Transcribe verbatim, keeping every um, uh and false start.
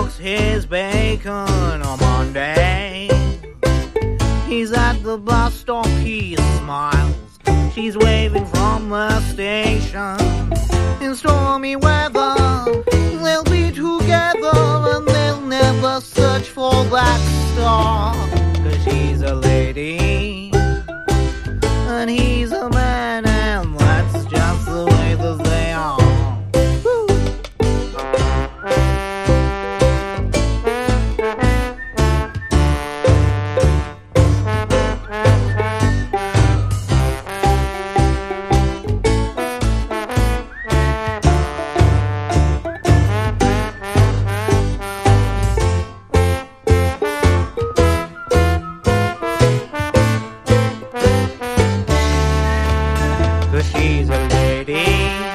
cooks his bacon on Monday. He's at the bus stop, he smiles. She's waving from the station. In stormy weather, they'll be together, and they'll never search for that star. 'Cause she's a lady, and he's a man, and that's just the way that they are. Woo. She's a lady,